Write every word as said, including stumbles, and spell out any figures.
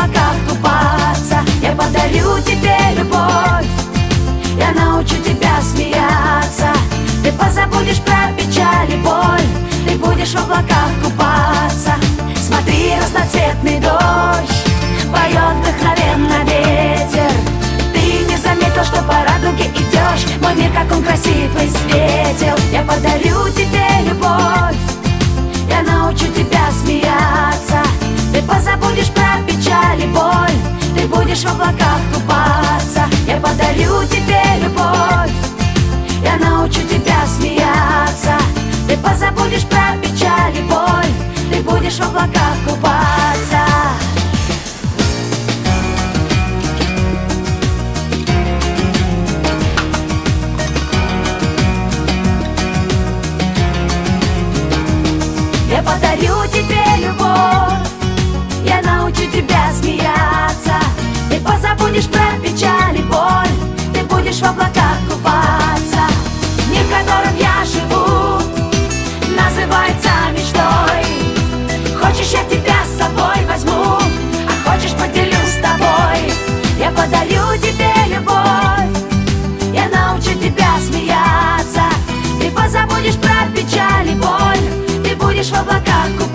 облаках купаться. Я подарю тебе любовь, я научу тебя смеяться. Ты позабудешь про печаль и боль, ты будешь в облаках купаться. Смотри, разноцветный дождь поет вдохновенно ветер. Ты не заметил, что по радуге идешь, мой мир, как он красивый, светил. Я подарю тебе любовь, я научу тебя смеяться. Ты позабудешь про печаль и боль, ты будешь в облаках купаться. Я подарю тебе любовь, я научу тебя смеяться. Ты позабудешь про печаль и боль, ты будешь в облаках купаться. Я подарю тебе любовь, я научу тебя смеяться. Ты позабудешь про печаль и боль, ты будешь в облаках купаться. Мир, в котором я живу, называется мечтой. Хочешь, я тебя с собой возьму, а хочешь, поделюсь с тобой. Я подарю тебе любовь, я научу тебя смеяться. Ты позабудешь про печаль и боль, ты будешь в облаках купаться.